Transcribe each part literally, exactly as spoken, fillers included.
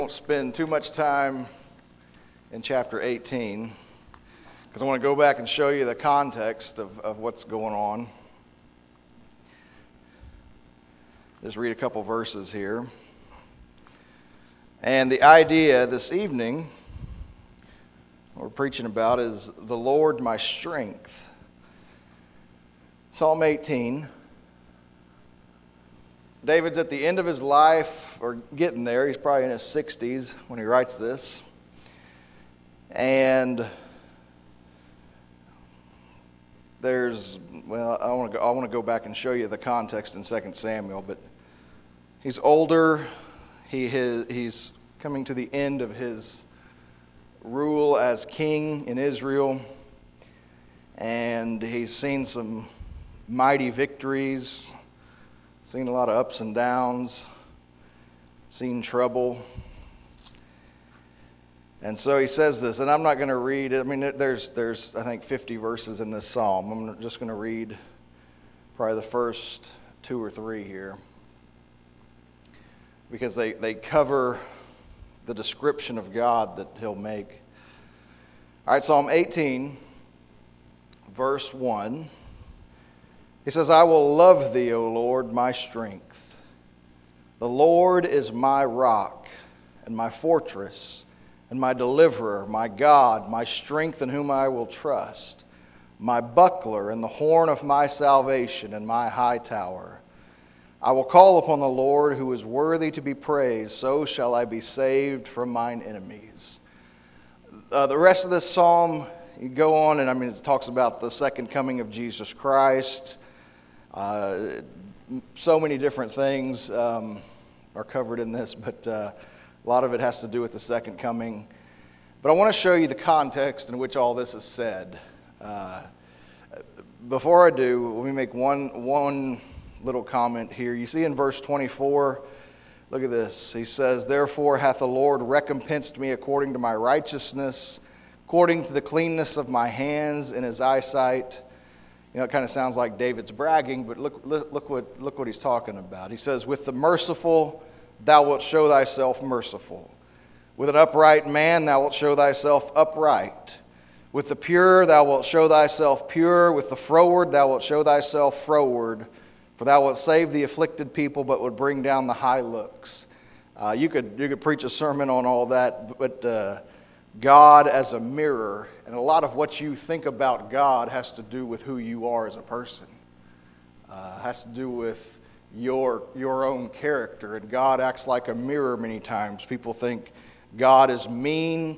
I won't spend too much time in chapter eighteen because I want to go back and show you the context of, of what's going on. Just read a couple verses here. And the idea this evening what we're preaching about is the Lord my strength. Psalm eighteen. David's at the end of his life, or getting there. He's probably in his sixties when he writes this. And there's, well, I want to go, I want to go back and show you the context in Second Samuel, but he's older. He his, he's coming to the end of his rule as king in Israel, and he's seen some mighty victories. Seen a lot of ups and downs, seen trouble. And so he says this, and I'm not going to read it. I mean, there's, there's I think, fifty verses in this psalm. I'm just going to read probably the first two or three here, because they, they cover the description of God that he'll make. All right, Psalm eighteen, verse one. He says, I will love thee, O Lord, my strength. The Lord is my rock and my fortress and my deliverer, my God, my strength in whom I will trust, my buckler and the horn of my salvation and my high tower. I will call upon the Lord who is worthy to be praised, so shall I be saved from mine enemies. Uh, the rest of this psalm, you go on, and I mean, it talks about the second coming of Jesus Christ. Uh, so many different things um, are covered in this, but uh, a lot of it has to do with the second coming. But I want to show you the context in which all this is said. Uh, before I do, let me make one one little comment here. You see in verse twenty-four, look at this. He says, Therefore hath the Lord recompensed me according to my righteousness, according to the cleanness of my hands in his eyesight. You know, it kind of sounds like David's bragging, but look, look, look what look what he's talking about. He says, With the merciful thou wilt show thyself merciful. With an upright man thou wilt show thyself upright. With the pure thou wilt show thyself pure. With the froward thou wilt show thyself froward. For thou wilt save the afflicted people, but would bring down the high looks. Uh, you could you could preach a sermon on all that, but uh, God as a mirror, and a lot of what you think about God has to do with who you are as a person. Uh, has to do with your your own character, and God acts like a mirror many times. People think God is mean.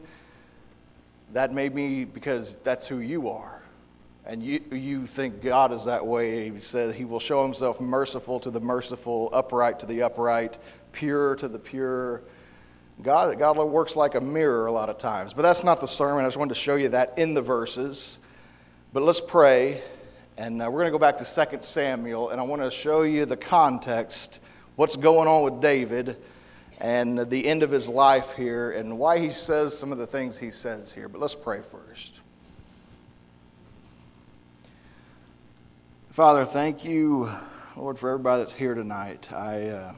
That may be because that's who you are, and you you think God is that way. He said He will show Himself merciful to the merciful, upright to the upright, pure to the pure. God, God works like a mirror a lot of times. But that's not the sermon. I just wanted to show you that in the verses. But let's pray. And uh, we're going to go back to Second Samuel. And I want to show you the context, what's going on with David, and the end of his life here, and why he says some of the things he says here. But let's pray first. Father, thank you, Lord, for everybody that's here tonight. I... Uh,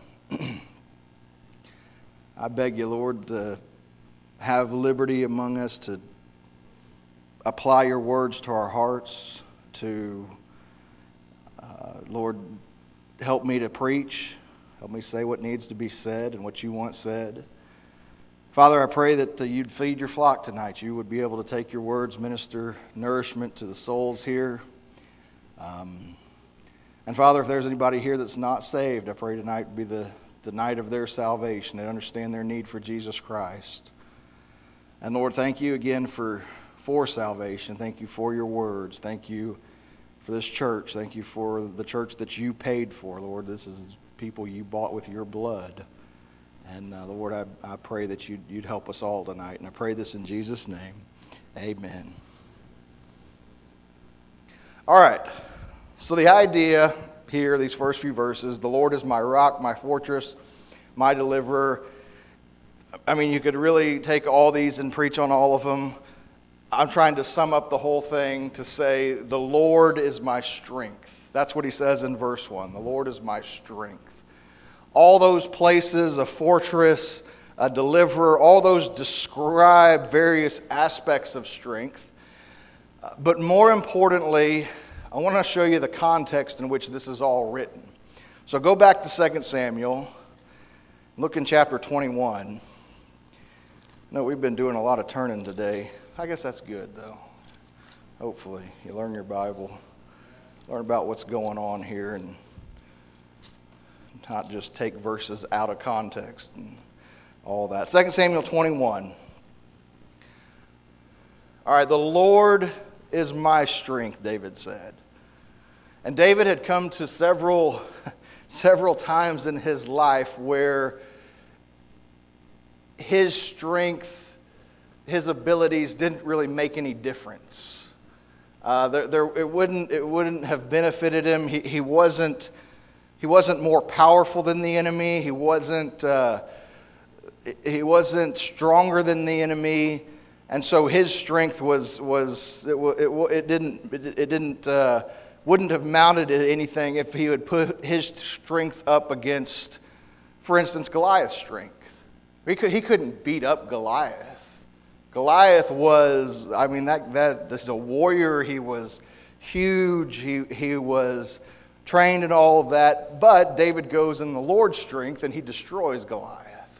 I beg you, Lord, to have liberty among us, to apply your words to our hearts, to, uh, Lord, help me to preach, help me say what needs to be said and what you want said. Father, I pray that uh, you'd feed your flock tonight. You would be able to take your words, minister nourishment to the souls here. Um, and Father, if there's anybody here that's not saved, I pray tonight would be the the night of their salvation, and understand their need for Jesus Christ. And Lord, thank you again for, for salvation. Thank you for your words. Thank you for this church. Thank you for the church that you paid for, Lord. This is people you bought with your blood. And uh, Lord, I, I pray that you'd, you'd help us all tonight. And I pray this in Jesus' name. Amen. All right. So the idea here, these first few verses, the Lord is my rock, my fortress, my deliverer. I mean, you could really take all these and preach on all of them. I'm trying to sum up the whole thing to say, the Lord is my strength. That's what he says in verse one. The Lord is my strength. All those places, a fortress, a deliverer. All those describe various aspects of strength. Uh, but more importantly, I want to show you the context in which this is all written. So go back to Second Samuel. Look in chapter twenty-one. No, we've been doing a lot of turning today. I guess that's good, though. Hopefully, you learn your Bible, learn about what's going on here, and not just take verses out of context and all that. Second Samuel twenty-one. All right, the Lord is my strength, David said. And David had come to several, several times in his life where his strength, his abilities didn't really make any difference. Uh, there, there, it wouldn't, it wouldn't have benefited him. He, he wasn't, he wasn't more powerful than the enemy. He wasn't, uh, he wasn't stronger than the enemy, and so his strength was, was, it, it, it didn't, it, it didn't, uh, wouldn't have mounted at anything if he would put his strength up against, for instance, Goliath's strength. He, could, he couldn't beat up Goliath. Goliath was, I mean, that that this is a warrior. He was huge. He he was trained in all of that. But David goes in the Lord's strength and he destroys Goliath.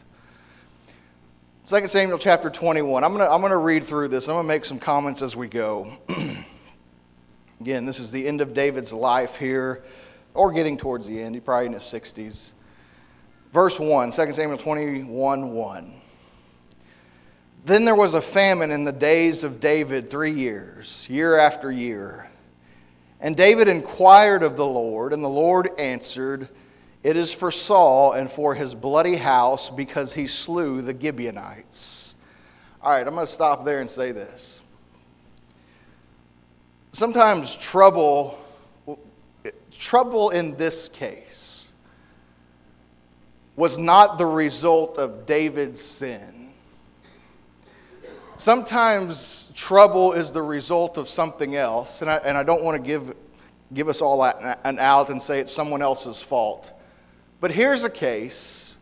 Second Samuel chapter twenty-one. I'm gonna I'm gonna read through this. I'm gonna make some comments as we go. Again, this is the end of David's life here, or getting towards the end. He's probably in his sixties. Verse one, Second Samuel twenty-one, one. Then there was a famine in the days of David three years, year after year. And David inquired of the Lord, and the Lord answered, "It is for Saul and for his bloody house, because he slew the Gibeonites." All right, I'm going to stop there and say this. Sometimes trouble, trouble in this case was not the result of David's sin. Sometimes trouble is the result of something else, and I, and I don't want to give, give us all an out and say it's someone else's fault. But here's a case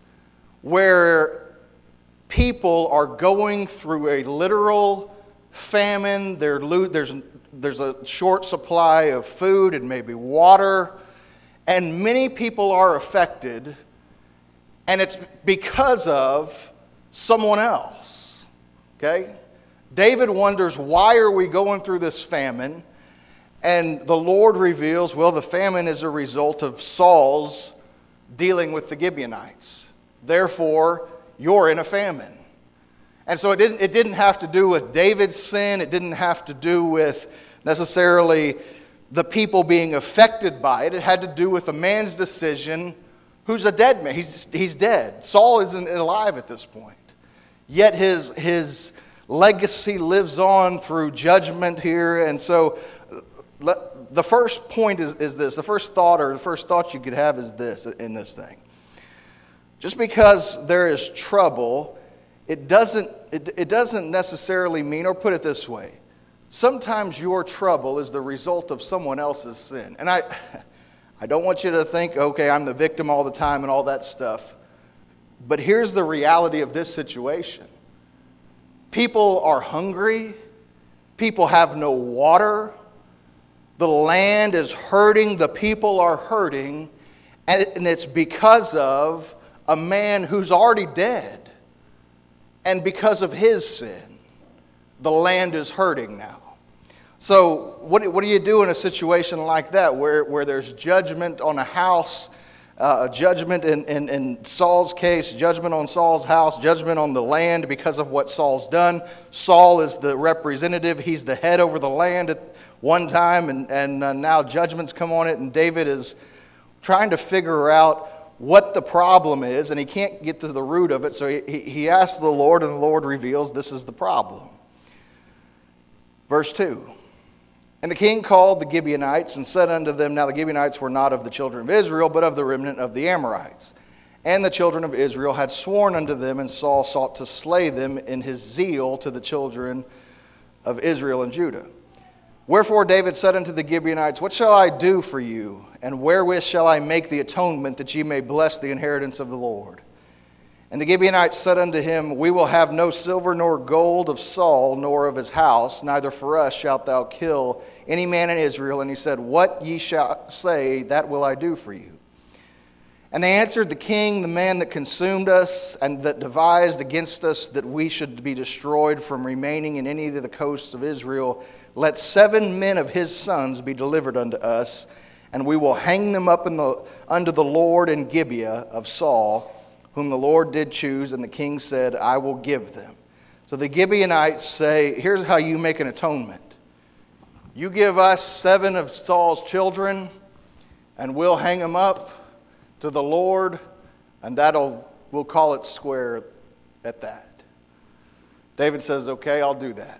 where people are going through a literal famine. They're, there's, there's a short supply of food and maybe water, and many people are affected, and it's because of someone else. Okay? David wonders, why are we going through this famine? And the Lord reveals, well, the famine is a result of Saul's dealing with the Gibeonites. Therefore, you're in a famine. And so it didn't, it didn't have to do with David's sin. It didn't have to do with necessarily the people being affected by it. It had to do with a man's decision who's a dead man. He's, he's dead. Saul isn't alive at this point. Yet his, his legacy lives on through judgment here. And so the first point is, is this. The first thought or the first thought you could have is this in this thing. Just because there is trouble, it doesn't, it, it doesn't necessarily mean, or put it this way, sometimes your trouble is the result of someone else's sin. And I, I don't want you to think, okay, I'm the victim all the time and all that stuff. But here's the reality of this situation. People are hungry. People have no water. The land is hurting. The people are hurting. And it's because of a man who's already dead. And because of his sin, the land is hurting now. So what, what do you do in a situation like that where, where there's judgment on a house, uh, judgment in, in, in Saul's case, judgment on Saul's house, judgment on the land because of what Saul's done? Saul is the representative. He's the head over the land at one time, and, and uh, now judgment's come on it, and David is trying to figure out what the problem is, and he can't get to the root of it, so he, he asks the Lord, and the Lord reveals this is the problem. Verse two. And the king called the Gibeonites and said unto them, now the Gibeonites were not of the children of Israel, but of the remnant of the Amorites. And the children of Israel had sworn unto them, and Saul sought to slay them in his zeal to the children of Israel and Judah. Wherefore David said unto the Gibeonites, what shall I do for you? And wherewith shall I make the atonement that ye may bless the inheritance of the Lord? And the Gibeonites said unto him, We will have no silver nor gold of Saul, nor of his house, neither for us shalt thou kill any man in Israel. And he said, What ye shall say, that will I do for you. And they answered the king, The man that consumed us, and that devised against us that we should be destroyed from remaining in any of the coasts of Israel, let seven men of his sons be delivered unto us, and we will hang them up in the, unto the Lord in Gibeah of Saul, whom the Lord did choose. And the king said, I will give them. So the Gibeonites say, here's how you make an atonement. You give us seven of Saul's children, and we'll hang them up to the Lord, and that'll, we'll call it square at that. David says, okay, I'll do that.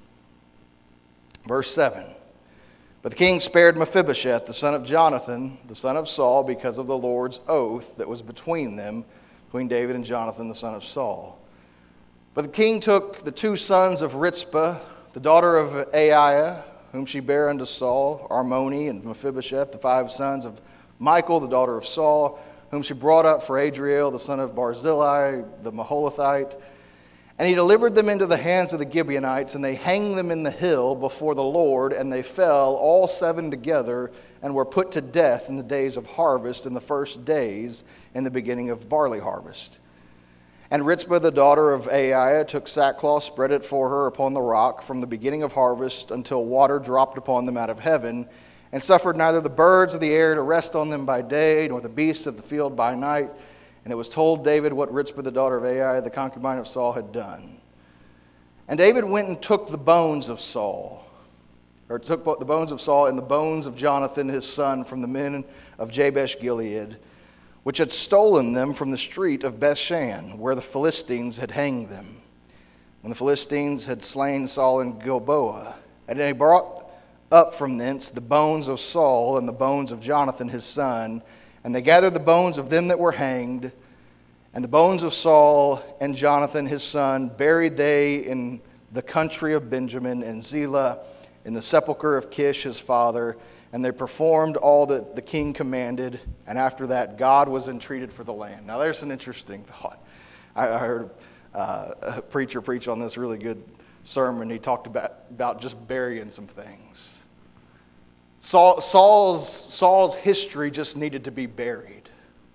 Verse seven. But the king spared Mephibosheth, the son of Jonathan, the son of Saul, because of the Lord's oath that was between them, between David and Jonathan, the son of Saul. But the king took the two sons of Rizpah, the daughter of Aiah, whom she bare unto Saul, Armoni and Mephibosheth, the five sons of Michal, the daughter of Saul, whom she brought up for Adriel, the son of Barzillai, the Maholathite. And he delivered them into the hands of the Gibeonites, and they hanged them in the hill before the Lord, and they fell, all seven together, and were put to death in the days of harvest, in the first days, in the beginning of barley harvest. And Rizpah, the daughter of Aiah, took sackcloth, spread it for her upon the rock, from the beginning of harvest until water dropped upon them out of heaven, and suffered neither the birds of the air to rest on them by day, nor the beasts of the field by night. And it was told David what Rizpah, the daughter of Aiah, the concubine of Saul, had done. And David went and took the bones of Saul, or took the bones of Saul and the bones of Jonathan his son from the men of Jabesh Gilead, which had stolen them from the street of Bethshan, where the Philistines had hanged them, when the Philistines had slain Saul in Gilboa. And they brought up from thence the bones of Saul and the bones of Jonathan his son, and they gathered the bones of them that were hanged, and the bones of Saul and Jonathan his son buried they in the country of Benjamin in Zelah, in the sepulchre of Kish his father. And they performed all that the king commanded, and after that God was entreated for the land. Now there's an interesting thought. I, I heard uh, a preacher preach on this really good sermon. He talked about, about just burying some things. Saul, Saul's, Saul's history just needed to be buried.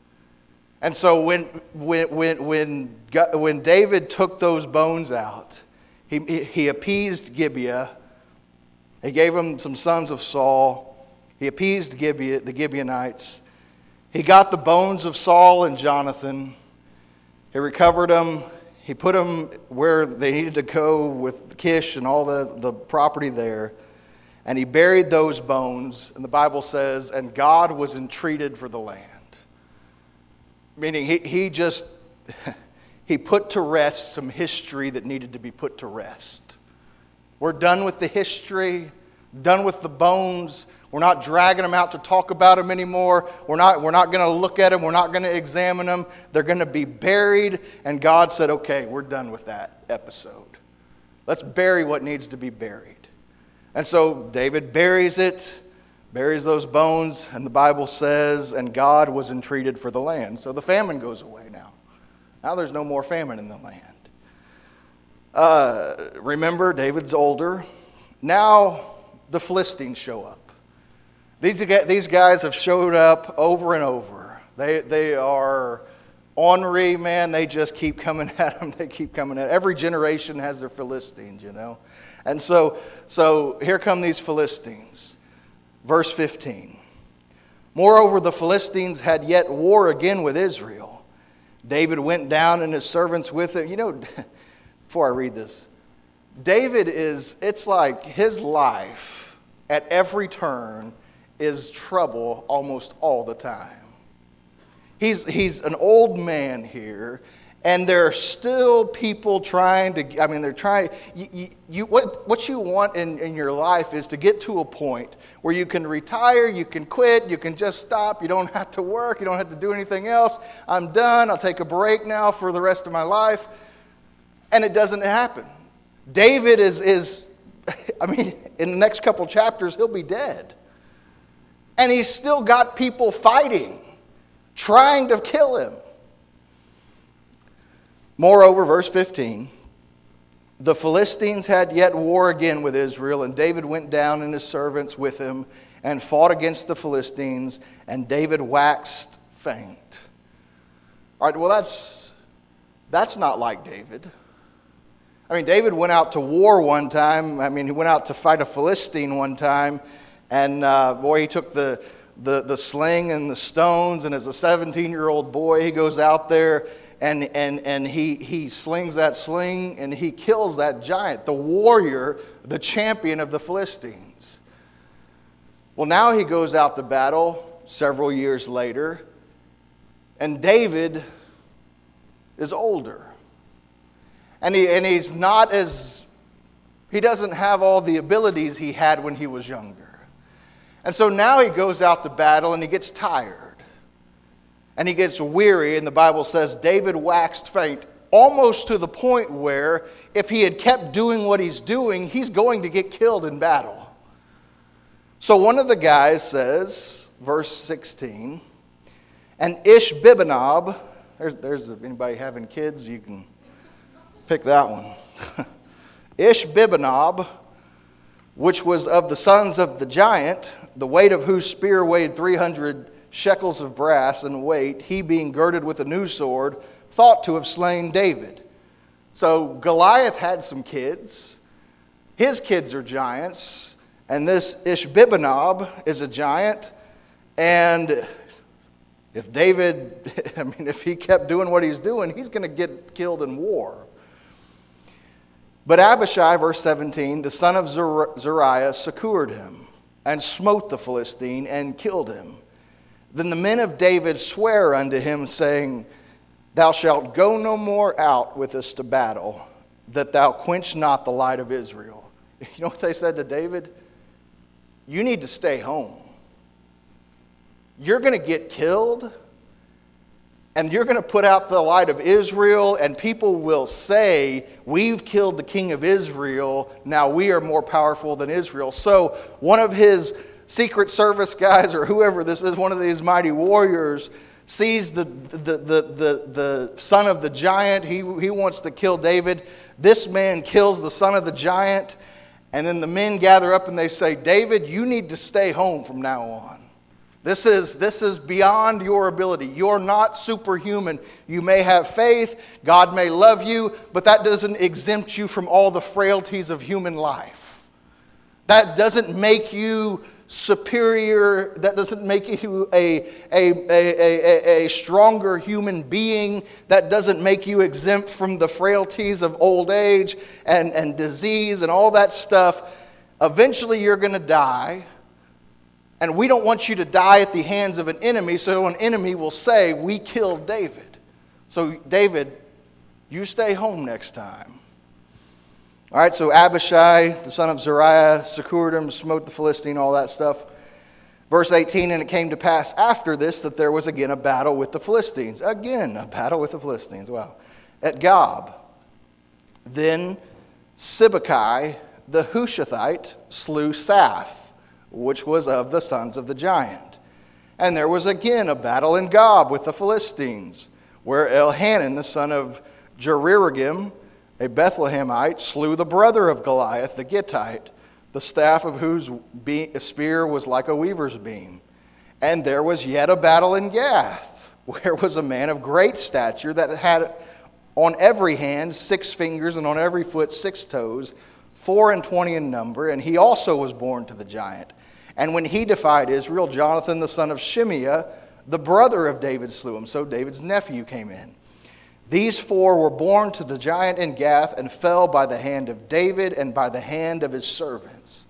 And so when, when, when, when, when David took those bones out, he, he appeased Gibeah. He gave him some sons of Saul. He appeased Gibeah, the Gibeonites. He got the bones of Saul and Jonathan. He recovered them. He put them where they needed to go with Kish and all the, the property there. And he buried those bones, and the Bible says, and God was entreated for the land. Meaning he, he just, he put to rest some history that needed to be put to rest. We're done with the history, done with the bones. We're not dragging them out to talk about them anymore. We're not, we're not going to look at them. We're not going to examine them. They're going to be buried, and God said, okay, we're done with that episode. Let's bury what needs to be buried. And so David buries it, buries those bones, and the Bible says, and God was entreated for the land. So the famine goes away now. Now there's no more famine in the land. Uh, remember, David's older. Now the Philistines show up. These, these guys have showed up over and over. They, they are ornery, man. They just keep coming at them. They keep coming at them. Every generation has their Philistines, you know. And so, so here come these Philistines. Verse fifteen. Moreover, the Philistines had yet war again with Israel. David went down and his servants with him. You know, before I read this, David is, it's like his life at every turn is trouble almost all the time. He's, he's an old man here. And there are still people trying to, I mean, they're trying, you, you, you, what, what you want in, in your life is to get to a point where you can retire, you can quit, you can just stop, you don't have to work, you don't have to do anything else. I'm done, I'll take a break now for the rest of my life. And it doesn't happen. David is, is I mean, in the next couple chapters, he'll be dead. And he's still got people fighting, trying to kill him. Moreover, verse fifteen, the Philistines had yet war again with Israel, and David went down and his servants with him and fought against the Philistines, and David waxed faint. All right, well, that's, that's not like David. I mean, David went out to war one time. I mean, he went out to fight a Philistine one time, and uh, boy, he took the, the, the sling and the stones, and as a seventeen-year-old boy, he goes out there, and, and, and he, he slings that sling, and he kills that giant, the warrior, the champion of the Philistines. Well, now he goes out to battle several years later, and David is older. And he and he's not as, he doesn't have all the abilities he had when he was younger. And so now he goes out to battle and he gets tired. And he gets weary, and the Bible says David waxed faint, almost to the point where if he had kept doing what he's doing, he's going to get killed in battle. So one of the guys says, verse sixteen, and Ishbi-benob, there's, there's anybody having kids, you can pick that one. Ishbi-benob, which was of the sons of the giant, the weight of whose spear weighed three hundred shekels of brass in weight, he being girded with a new sword, thought to have slain David. So Goliath had some kids. His kids are giants. And this Ishbi-benob is a giant. And if David, I mean, if he kept doing what he's doing, he's going to get killed in war. But Abishai, verse seventeen, the son of Zeruiah, succored him and smote the Philistine and killed him. Then the men of David swear unto him, saying, thou shalt go no more out with us to battle, that thou quench not the light of Israel. You know what they said to David? You need to stay home. You're going to get killed, and you're going to put out the light of Israel, and people will say, we've killed the king of Israel, now we are more powerful than Israel. So one of his Secret Service guys, or whoever this is, one of these mighty warriors, sees the, the, the, the, the son of the giant. He, he wants to kill David. This man kills the son of the giant, and then the men gather up and they say, David, you need to stay home from now on. This is, this is beyond your ability. You're not superhuman. You may have faith, God may love you, but that doesn't exempt you from all the frailties of human life. That doesn't make you superior, that doesn't make you a, a, a, a, a stronger human being, that doesn't make you exempt from the frailties of old age and, and disease and all that stuff. Eventually you're going to die, and we don't want you to die at the hands of an enemy, so an enemy will say, we killed David. So David, you stay home next time. All right, so Abishai, the son of Zeruiah, succored him, smote the Philistine, all that stuff. Verse eighteen, and it came to pass after this that there was again a battle with the Philistines. Again, a battle with the Philistines, wow. At Gob. Then Sibbecai, the Hushathite, slew Saph, which was of the sons of the giant. And there was again a battle in Gob with the Philistines, where Elhanan, the son of Jerirgim, a Bethlehemite, slew the brother of Goliath, the Gittite, the staff of whose be- spear was like a weaver's beam. And there was yet a battle in Gath, where was a man of great stature that had on every hand six fingers, and on every foot six toes, four and twenty in number, and he also was born to the giant. And when he defied Israel, Jonathan, the son of Shimeah, the brother of David, slew him. So David's nephew came in. These four were born to the giant in Gath and fell by the hand of David and by the hand of his servants.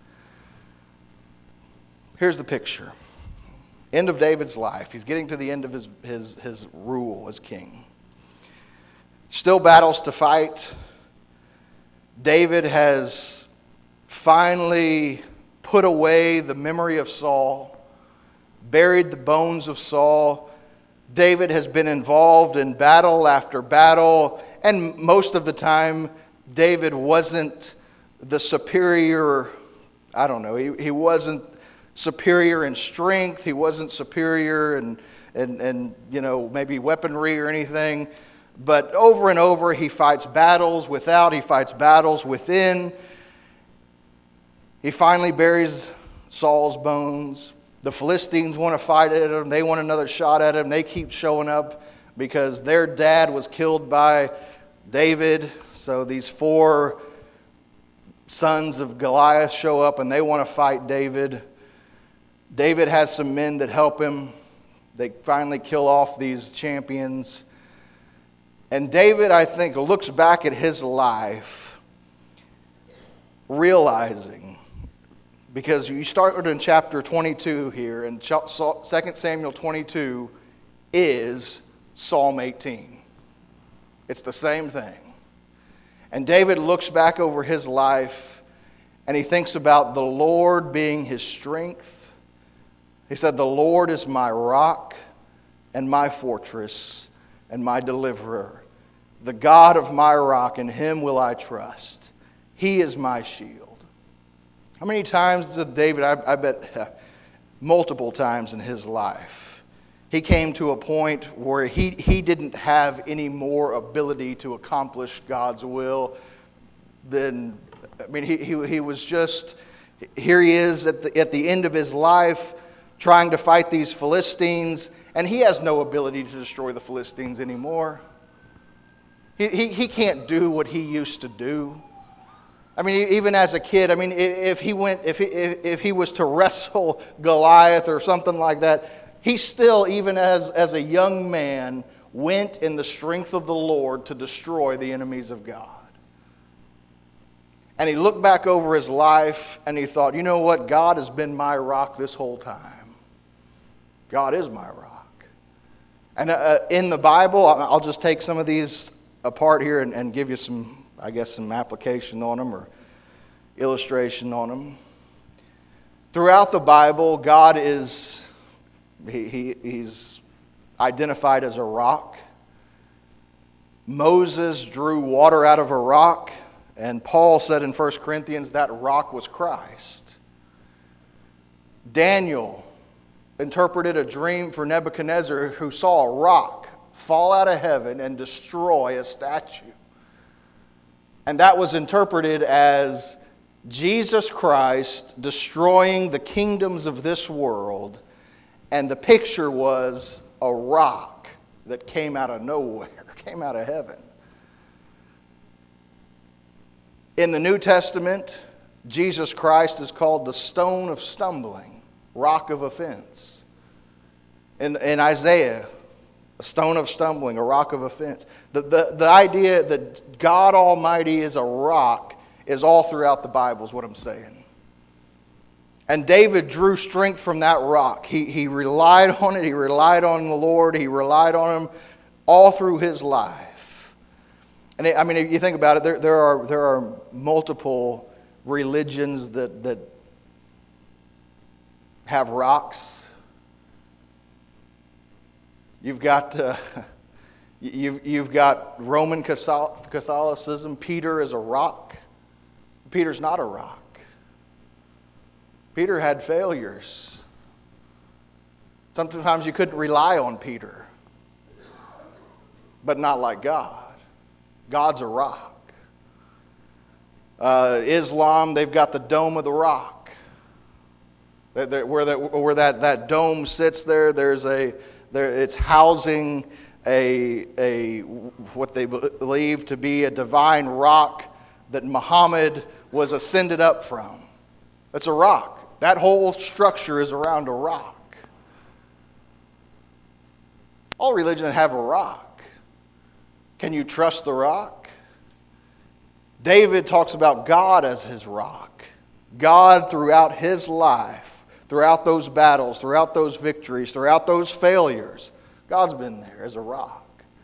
Here's the picture. End of David's life. He's getting to the end of his, his, his rule as king. Still battles to fight. David has finally put away the memory of Saul, buried the bones of Saul. David has been involved in battle after battle, and most of the time, David wasn't the superior, I don't know, he, he wasn't superior in strength, he wasn't superior in, in, in, you know, maybe weaponry or anything, But over and over, he fights battles without, he fights battles within. He finally buries Saul's bones. The Philistines want to fight at him. They want another shot at him. They keep showing up because their dad was killed by David. So these four sons of Goliath show up and they want to fight David. David has some men that help him. They finally kill off these champions. And David, I think, looks back at his life, realizing, because you start in chapter twenty-two here, and Second Samuel twenty-two is Psalm eighteen. It's the same thing. And David looks back over his life, and he thinks about the Lord being his strength. He said, "The Lord is my rock and my fortress and my deliverer. The God of my rock, in him will I trust. He is my shield." How many times did David, I, I bet uh, multiple times in his life, he came to a point where he, he didn't have any more ability to accomplish God's will than, I mean, he, he, he was just, here he is at the, at the end of his life trying to fight these Philistines, and he has no ability to destroy the Philistines anymore. He, he, he can't do what he used to do. I mean, even as a kid, I mean, if he went, if he, if he was to wrestle Goliath or something like that, he still, even as, as a young man, went in the strength of the Lord to destroy the enemies of God. And he looked back over his life and he thought, you know what? God has been my rock this whole time. God is my rock. And uh, in the Bible, I'll just take some of these apart here and, and give you some, I guess, some application on them or illustration on them. Throughout the Bible, God is, he, he, he's identified as a rock. Moses drew water out of a rock, and Paul said in First Corinthians that rock was Christ. Daniel interpreted a dream for Nebuchadnezzar, who saw a rock fall out of heaven and destroy a statue. And that was interpreted as Jesus Christ destroying the kingdoms of this world. And the picture was a rock that came out of nowhere, came out of heaven. In the New Testament, Jesus Christ is called the stone of stumbling, rock of offense. In, in Isaiah, a stone of stumbling, a rock of offense. The, the, the idea that God Almighty is a rock is all throughout the Bible, is what I'm saying. And David drew strength from that rock. He, he relied on it. He relied on the Lord. He relied on him all through his life. And it, I mean, if you think about it, there, there are there are multiple religions that that have rocks. You've got uh, you've you've got Roman Catholicism. Peter is a rock. Peter's not a rock. Peter had failures. Sometimes you couldn't rely on Peter, but not like God. God's a rock. Uh, Islam, they've got the Dome of the Rock. Where that where that, that dome sits there, there's a there it's housing a a what they believe to be a divine rock that Muhammad was ascended up from. It's a rock. That whole structure is around a rock. All religions have a rock. Can you trust the rock? David talks about God as his rock. God throughout his life, throughout those battles, throughout those victories, throughout those failures, God's been there as a rock.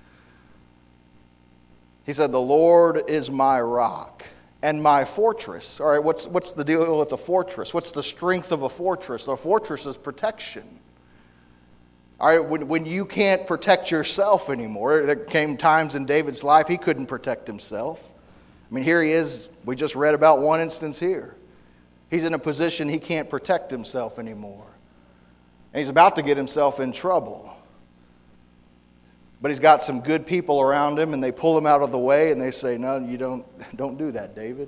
He said, "The Lord is my rock and my fortress." All right, what's, what's the deal with the fortress? What's the strength of a fortress? A fortress is protection. All right, when, when you can't protect yourself anymore, there came times in David's life he couldn't protect himself. I mean, here he is. We just read about one instance here. He's in a position he can't protect himself anymore. And he's about to get himself in trouble. But he's got some good people around him, and they pull him out of the way, and they say, no, you don't, don't do that, David.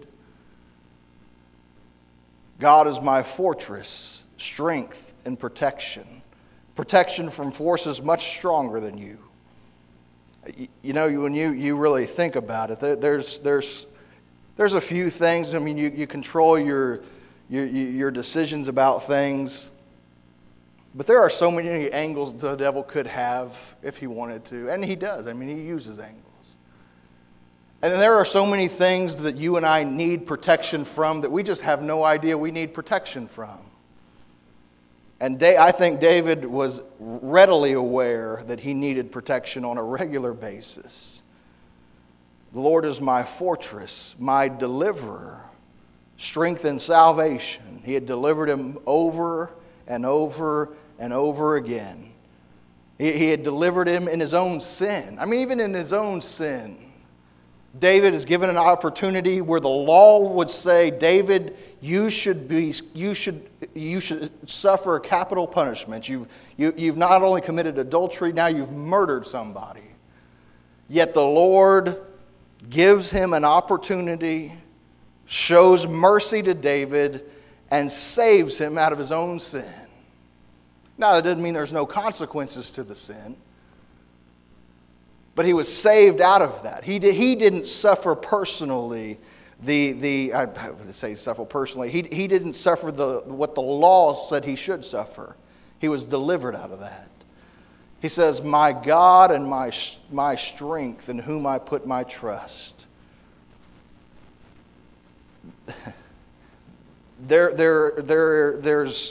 God is my fortress, strength, and protection. Protection from forces much stronger than you. You know, when you, you really think about it, there, there's there's there's a few things. I mean, you, you control your, your your decisions about things, but there are so many angles the devil could have if he wanted to, and he does. I mean, he uses angles. And then there are so many things that you and I need protection from that we just have no idea we need protection from. And I think David was readily aware that he needed protection on a regular basis. The Lord is my fortress, my deliverer, strength and salvation. He had delivered him over and over and over again. He, he had delivered him in his own sin. I mean, even in his own sin. David is given an opportunity where the law would say, David, you should be, you should, you should suffer capital punishment. You've, you, you've not only committed adultery, now you've murdered somebody. Yet the Lord gives him an opportunity, shows mercy to David, and saves him out of his own sin. Now, that doesn't mean there's no consequences to the sin. But he was saved out of that. He, did, he didn't suffer personally the, the I would say suffer personally. He, he didn't suffer the what the law said he should suffer. He was delivered out of that. He says, my God and my, my strength in whom I put my trust. there, there, there, there's...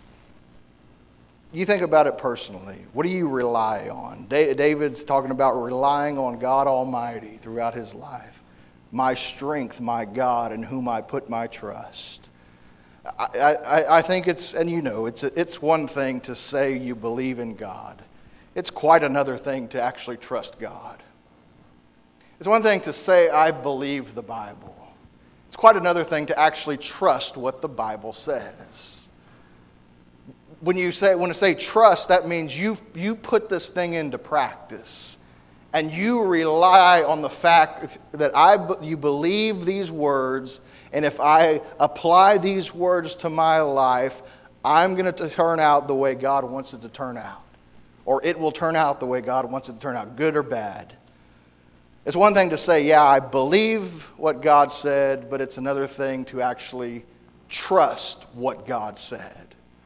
You think about it personally. What do you rely on? David's talking about relying on God Almighty throughout his life. My strength, my God, in whom I put my trust. I, I, I think it's, and you know, it's, it's one thing to say you believe in God. It's quite another thing to actually trust God. It's one thing to say, I believe the Bible. It's quite another thing to actually trust what the Bible says. When you say, when I say trust, that means you you put this thing into practice, and you rely on the fact that I you believe these words, and if I apply these words to my life, I'm going to turn out the way God wants it to turn out, or it will turn out the way God wants it to turn out, good or bad. It's one thing to say, yeah, I believe what God said, but it's another thing to actually trust what God said.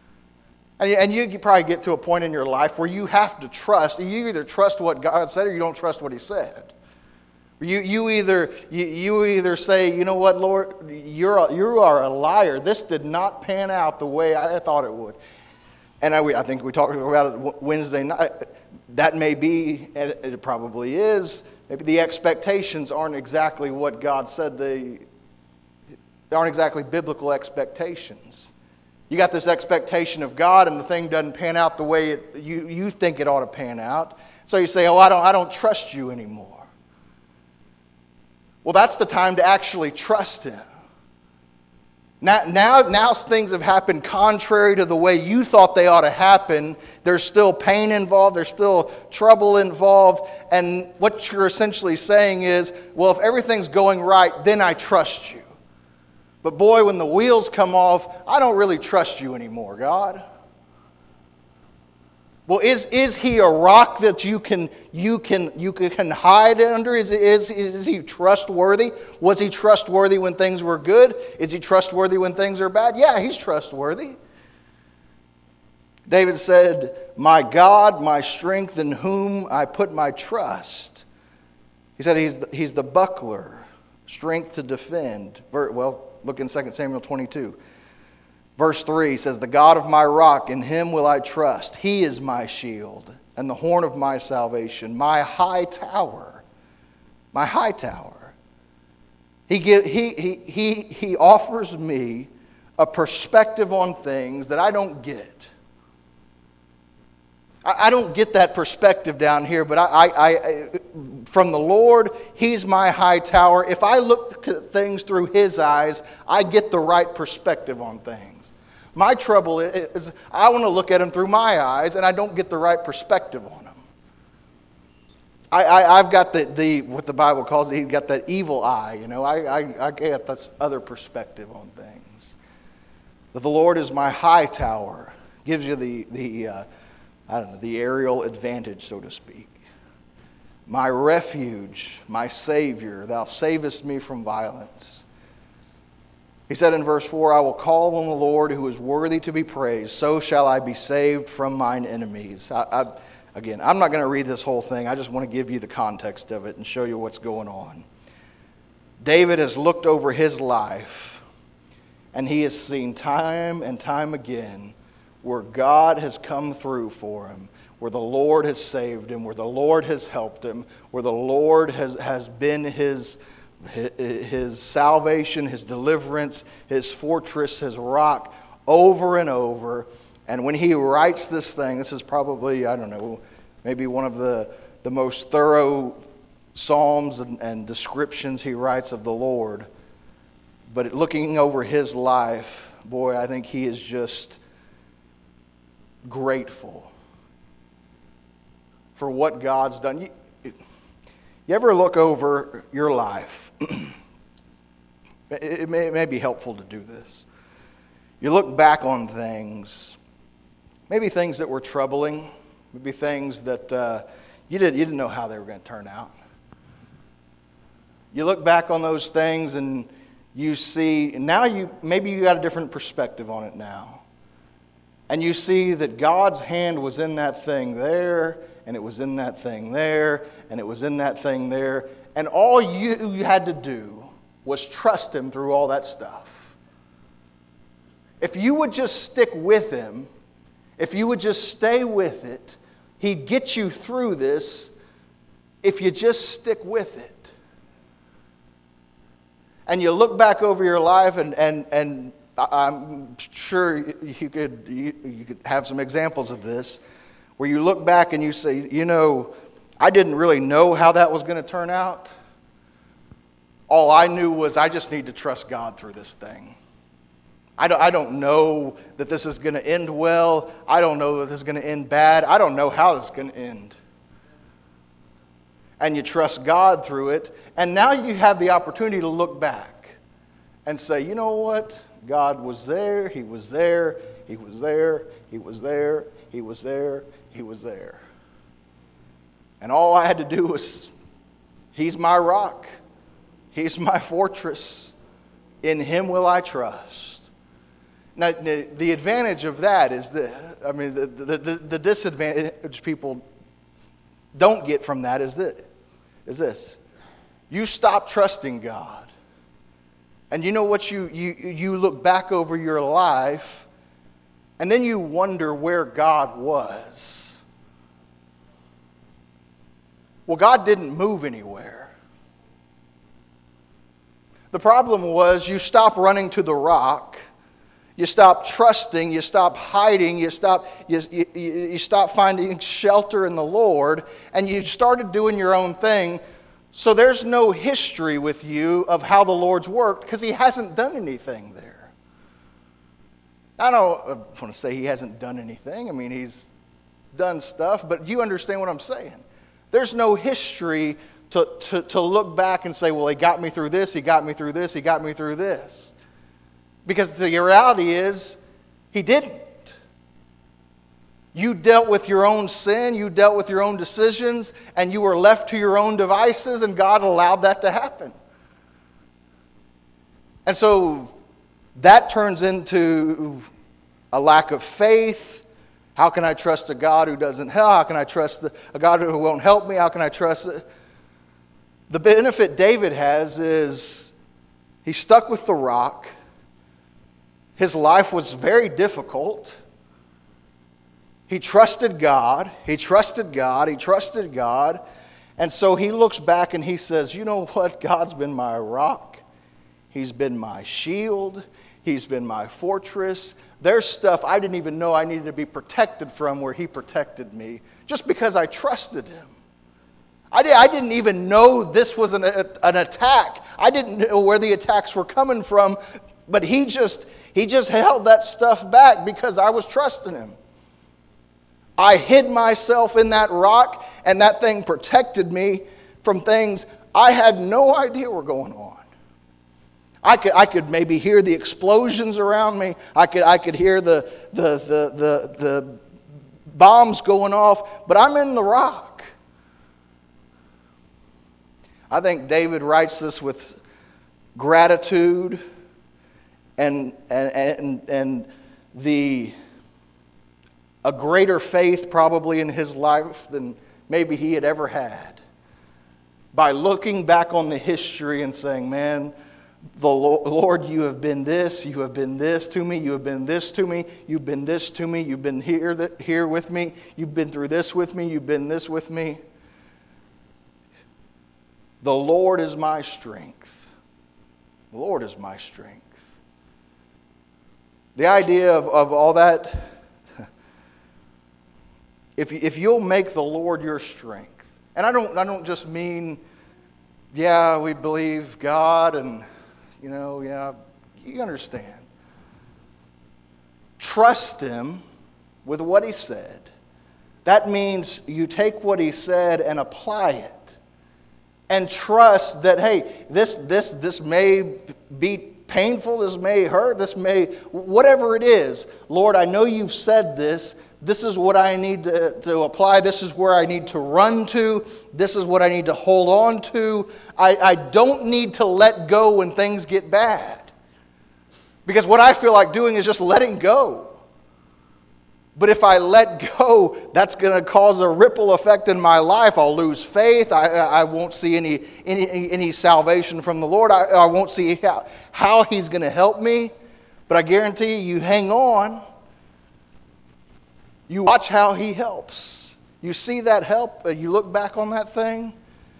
And you probably get to a point in your life where you have to trust. You either trust what God said or you don't trust what He said. You, you, either, you, you either say, you know what, Lord, you're a, you are a liar. This did not pan out the way I thought it would. And I, I think we talked about it Wednesday night. That may be, and it probably is, maybe the expectations aren't exactly what God said they, they aren't exactly biblical expectations. You got this expectation of God, and the thing doesn't pan out the way it, you, you think it ought to pan out. So you say, oh, I don't, I don't trust you anymore. Well, that's the time to actually trust Him. Now, now, now things have happened contrary to the way you thought they ought to happen. There's still pain involved. There's still trouble involved. And what you're essentially saying is, well, if everything's going right, then I trust you. But boy, when the wheels come off, I don't really trust you anymore, God. Well, is, is He a rock that you can you can you can hide under? Is, is, is He trustworthy? Was He trustworthy when things were good? Is He trustworthy when things are bad? Yeah, He's trustworthy. David said, my God, my strength, in whom I put my trust. He said he's the, he's the buckler, strength to defend. Well, look in Second Samuel twenty-two. Verse three says, the God of my rock, in Him will I trust. He is my shield and the horn of my salvation, my high tower. My high tower. He, give, he, he, he, he offers me a perspective on things that I don't get. I, I don't get that perspective down here, but I, I, I, from the Lord, He's my high tower. If I look at things through His eyes, I get the right perspective on things. My trouble is I want to look at them through my eyes, and I don't get the right perspective on them. I, I, I've got the, the, what the Bible calls it, he's got that evil eye, you know. I, I, I get this other perspective on things. That the Lord is my high tower. Gives you the, the uh, I don't know, the aerial advantage, so to speak. My refuge, my Savior, thou savest me from violence. He said in verse four, I will call on the Lord who is worthy to be praised. So shall I be saved from mine enemies. I, I, again, I'm not going to read this whole thing. I just want to give you the context of it and show you what's going on. David has looked over his life, and he has seen time and time again where God has come through for him, where the Lord has saved him, where the Lord has helped him, where the Lord has, has been his, his salvation, his deliverance, his fortress, his rock, over and over. And when he writes this thing, this is probably, I don't know, maybe one of the, the most thorough psalms and, and descriptions he writes of the Lord. But looking over his life, boy, I think he is just grateful for what God's done. You, you ever look over your life? it, it, may, it may be helpful to do this. You look back on things, maybe things that were troubling, maybe things that uh, you, didn't, you didn't know how they were going to turn out. You look back on those things and you see, now you maybe you got a different perspective on it now. And you see that God's hand was in that thing there, and it was in that thing there, and it was in that thing there. And all you, you had to do was trust Him through all that stuff. If you would just stick with Him, if you would just stay with it, He'd get you through this if you just stick with it. And you look back over your life, and and and I'm sure you could you, you could have some examples of this, where you look back and you say, you know, I didn't really know how that was going to turn out. All I knew was I just need to trust God through this thing. I don't, I don't know that this is going to end well. I don't know that this is going to end bad. I don't know how it's going to end. And you trust God through it. And now you have the opportunity to look back and say, you know what? God was there, He was there, He was there, He was there, He was there, He was there. And all I had to do was, He's my rock. He's my fortress. In Him will I trust. Now, the advantage of that is that, I mean, the, the, the, the disadvantage people don't get from that is this, is this. You stop trusting God. And you know what, you, you, you look back over your life, and then you wonder where God was. Well, God didn't move anywhere. The problem was you stop running to the rock, you stop trusting, you stop hiding, you stop, you, you, you stop finding shelter in the Lord, and you started doing your own thing. So there's no history with you of how the Lord's worked because He hasn't done anything there. I don't want to say He hasn't done anything. I mean, He's done stuff, but you understand what I'm saying. There's no history to, to, to look back and say, well, He got me through this, He got me through this, He got me through this. Because the reality is, He didn't. You dealt with your own sin, you dealt with your own decisions, and you were left to your own devices, and God allowed that to happen. And so that turns into a lack of faith. How can I trust a God who doesn't help? How can I trust a God who won't help me? How can I trust it? The benefit David has is he stuck with the rock. His life was very difficult. He trusted God, he trusted God, he trusted God. And so he looks back and he says, you know what? God's been my rock. He's been my shield. He's been my fortress. There's stuff I didn't even know I needed to be protected from where He protected me just because I trusted Him. I didn't even know this was an, an attack. I didn't know where the attacks were coming from, but he just, he just held that stuff back because I was trusting Him. I hid myself in that rock, and that thing protected me from things I had no idea were going on. I could, I could maybe hear the explosions around me. I could, I could hear the, the, the, the, the bombs going off, but I'm in the rock. I think David writes this with gratitude and, and, and, and the, a greater faith probably in his life than maybe he had ever had. By looking back on the history and saying, man, the Lord, you have been this, you have been this to me, you have been this to me, you've been this to me, you've been here, here with me, you've been through this with me, you've been this with me. The Lord is my strength. The Lord is my strength. The idea of, of all that, if, if you'll make the Lord your strength, and I don't, I don't just mean, yeah, we believe God and, you know, yeah, you understand. Trust Him with what He said. That means you take what He said and apply it. And trust that, hey, this, this, this may be painful, this may hurt, this may, whatever it is. Lord, I know you've said this. This is what I need to, to apply. This is where I need to run to. This is what I need to hold on to. I, I don't need to let go when things get bad. Because what I feel like doing is just letting go. But if I let go, that's going to cause a ripple effect in my life. I'll lose faith. I, I won't see any, any, any salvation from the Lord. I, I won't see how, how He's going to help me. But I guarantee you, you hang on. You watch how He helps. You see that help, you look back on that thing.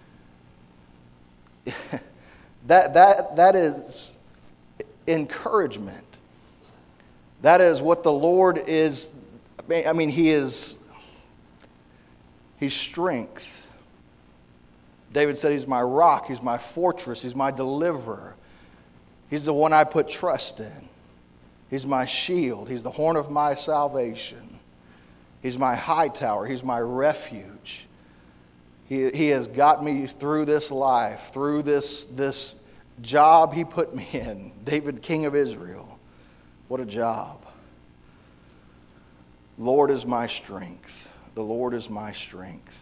that, that, that is encouragement. That is what the Lord is. I mean, He is, He's strength. David said He's my rock, He's my fortress, He's my deliverer. He's the one I put trust in. He's my shield, He's the horn of my salvation. He's my high tower, He's my refuge. He, he has got me through this life, through this, this job He put me in. David, King of Israel. What a job. Lord is my strength. The Lord is my strength.